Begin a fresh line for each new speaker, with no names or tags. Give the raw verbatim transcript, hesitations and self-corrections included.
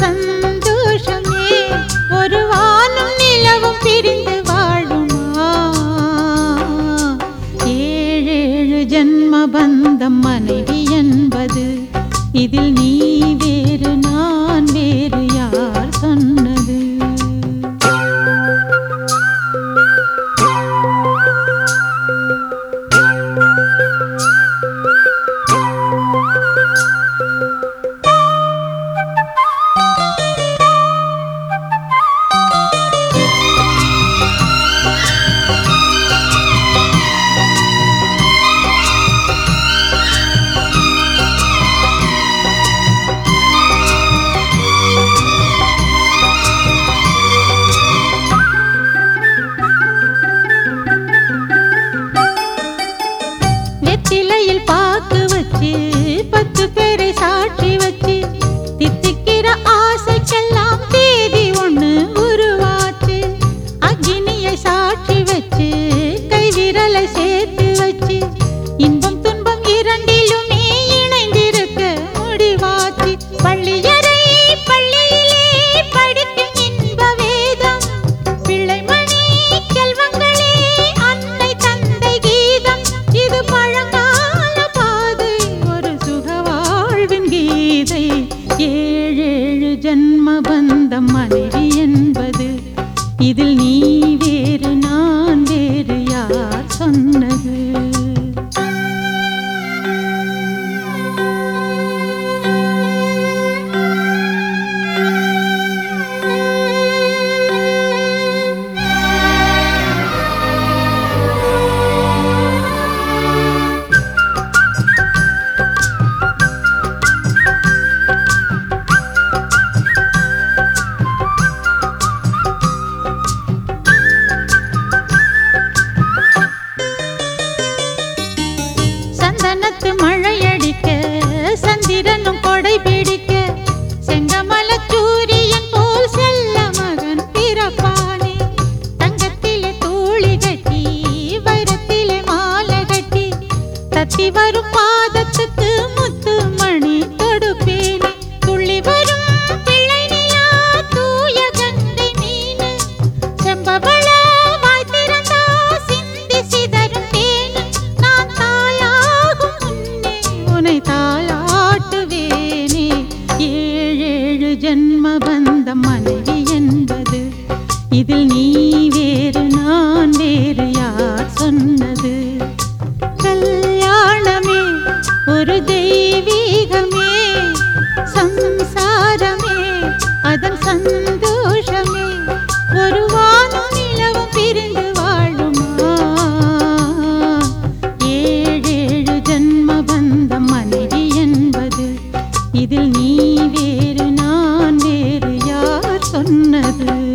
சந்தோஷமே ஒரு வானும் நிலவும் பிரிந்து வாழுமா ஏழேழு ஜன்ம பந்தம் மனைவி என்பது இதில் நீ வேறு நான் வேறு யார் சொன்னது வெற்றிலையில் பாக்கு வச்சு பத்து பேரை சாட்சி வச்சு தித்திக்கிற ஆசைக்கெல்லாம் தேதி ஒண்ணு உருவாச்சு அக்னியை சாட்சி வச்சு கை விரலை சேர்த்து வச்சு இன்பம் துன்பம் இரண்டிலுமே இணைந்திருக்க முடிவாச்சு பள்ளியறை பள்ளியிலே படிக்கும் இன்ப வேதம் பிள்ளைமணி செல்வங்களே அன்னை தந்தை கீதம் இது பழங்கால பாதை ஒரு சுகவாழ்வின் கீதை ஏழேழு ஜன்ம பந்தம் மனைவி என்பது இதில் நீ வேறு நான் வேறு யார் சொன்னது சந்தனத்து மழையடிக்க சந்திரனும் கொடை பிடிக்க செங்கமல சூரியன் போல் செல்ல மகன் பிறப்பானே தங்கத்திலே தூளி கட்டி வைரத்திலே மாலை கட்டி தத்தி வரும் பாதத்துக்கு முத்து மணி தொடுப்பேனே துள்ளி வரும் பிள்ளை நிலா தூய கங்கை மீன் செம்பவள வாய் திறந்தா சிந்தி சிதறும் தேன் நான் தாயாகும் முன்னே உனை தாளாட்டுவேனே ஏழேழு ஜன்ம பந்தம் மனைவி என்பது இதில் நீ வேறு நான் வேறு யார் சொன்னது கல்யாணமே ஒரு தெய்வீகமே சம்சாரமே அதன் சந்தோஷமே ஒரு வானும் நிலவும் பிரிந்து வாழுமா ஏழேழு ஜன்ம பந்தம் மனைவி என்பது இதில் நீ வேறு நான் வேறு யார் சொன்னது